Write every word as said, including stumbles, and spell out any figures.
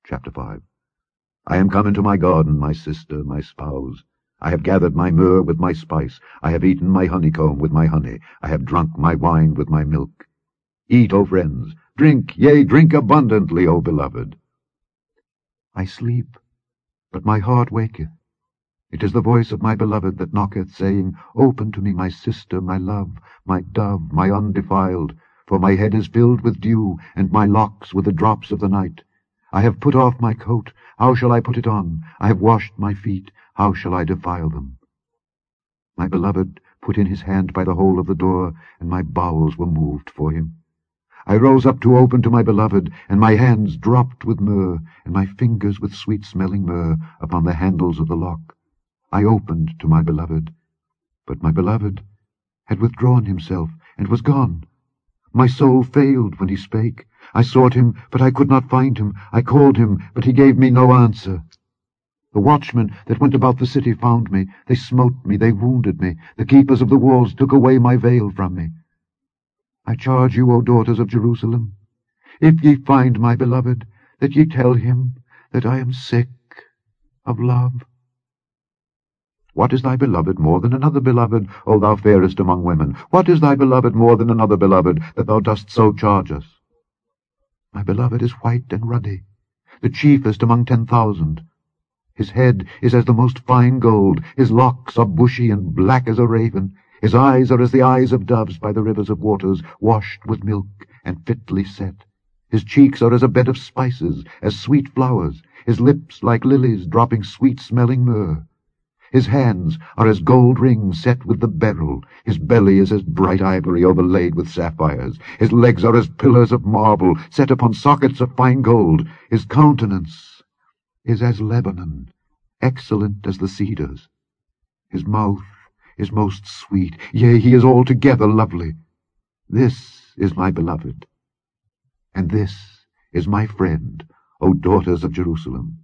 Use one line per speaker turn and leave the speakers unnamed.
Chapter five. I am come into my garden, my sister, my spouse. I have gathered my myrrh with my spice. I have eaten my honeycomb with my honey. I have drunk my wine with my milk. Eat, O friends, drink, yea, drink abundantly, O beloved. I sleep, but my heart waketh. It is the voice of my beloved that knocketh, saying, Open to me, my sister, my love, my dove, my undefiled, for my head is filled with dew, and my locks with the drops of the night. I have put off my coat, how shall I put it on? I have washed my feet, how shall I defile them? My beloved put in his hand by the hole of the door, and my bowels were moved for him. I rose up to open to my beloved, and my hands dropped with myrrh, and my fingers with sweet-smelling myrrh upon the handles of the lock. I opened to my beloved, but my beloved had withdrawn himself, and was gone. My soul failed when he spake. I sought him, but I could not find him. I called him, but he gave me no answer. The watchmen that went about the city found me. They smote me, they wounded me. The keepers of the walls took away my veil from me. I charge you, O daughters of Jerusalem, if ye find my beloved, that ye tell him that I am sick of love. What is thy beloved more than another beloved, O thou fairest among women? What is thy beloved more than another beloved, that thou dost so charge us? My beloved is white and ruddy, the chiefest among ten thousand. His head is as the most fine gold, his locks are bushy and black as a raven. His eyes are as the eyes of doves by the rivers of waters, washed with milk and fitly set. His cheeks are as a bed of spices, as sweet flowers, his lips like lilies dropping sweet-smelling myrrh. His hands are as gold rings set with the beryl. His belly is as bright ivory overlaid with sapphires. His legs are as pillars of marble set upon sockets of fine gold. His countenance is as Lebanon, excellent as the cedars. His mouth is most sweet, yea, he is altogether lovely. This is my beloved, and this is my friend, O daughters of Jerusalem.